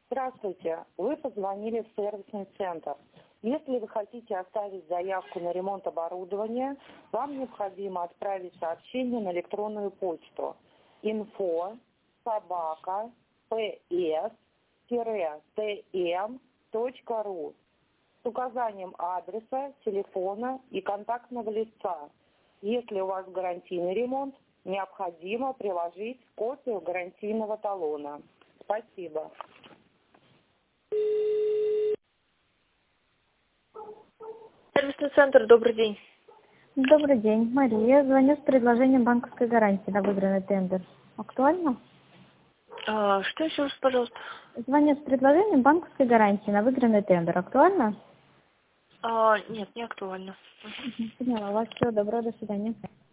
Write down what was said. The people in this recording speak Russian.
Здравствуйте, вы позвонили в сервисный центр. Если вы хотите оставить заявку на ремонт оборудования, вам необходимо отправить сообщение на электронную почту info@ps-tm.ru с указанием адреса, телефона и контактного лица. Если у вас гарантийный ремонт, необходимо приложить копию гарантийного талона. Спасибо. Сервисный центр, добрый день. Добрый день, Мария. Звоню с предложением банковской гарантии на выигранный тендер. Актуально? Что еще раз, пожалуйста? Звоню с предложением банковской гарантии на выигранный тендер. Актуально? Нет, не актуально. Поняла вас. Всего доброго, до свидания.